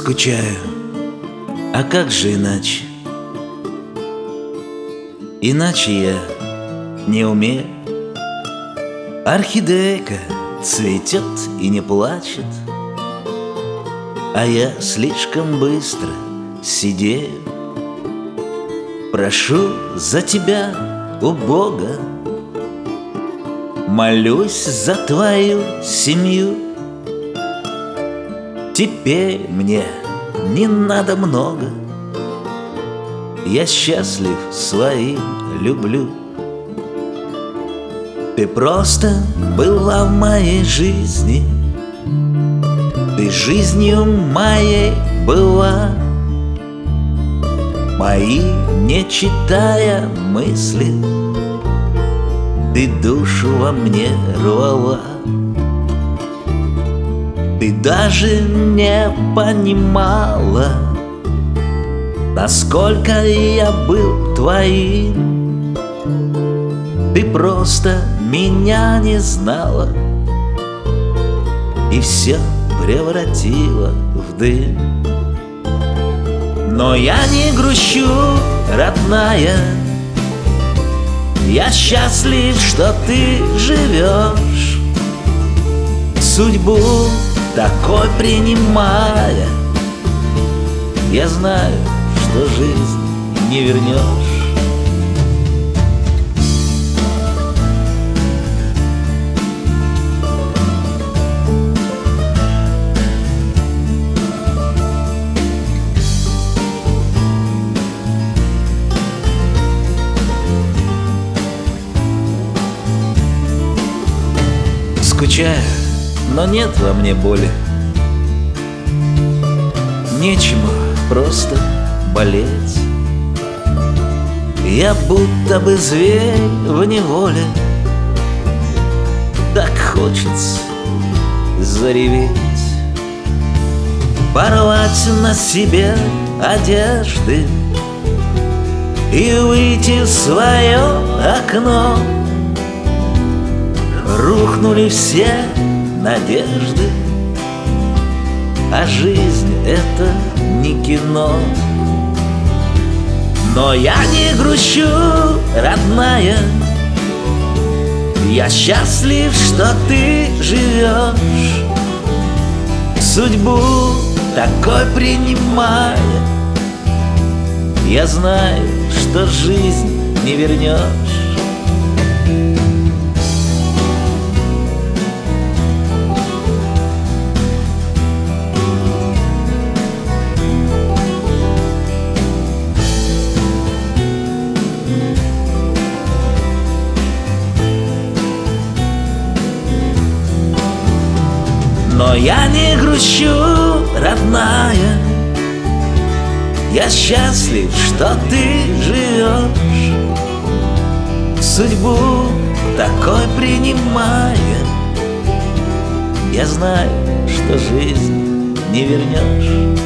Скучаю, а как же иначе? Иначе я не умею. Орхидейка цветет и не плачет, а я слишком быстро сидею. Прошу за тебя у Бога, молюсь за твою семью. Теперь мне не надо много, я счастлив своим люблю. Ты просто была в моей жизни, ты жизнью моей была. Мои, не читая мысли, ты душу во мне рвала. Ты даже не понимала, насколько я был твоим. Ты просто меня не знала и все превратила в дым. Но я не грущу, родная, я счастлив, что ты живешь. Судьбу такой принимая, я знаю, что жизнь не вернешь. Скучаю, но нет во мне боли. Нечему просто болеть. Я будто бы зверь в неволе, так хочется зареветь, порвать на себе одежды и выйти в свое окно. Рухнули все надежды, а жизнь — это не кино. Но я не грущу, родная, я счастлив, что ты живешь. Судьбу такой принимая, я знаю, что жизнь не вернешь. Но я не грущу, родная, я счастлив, что ты живешь. Судьбу такой принимая, я знаю, что жизнь не вернешь.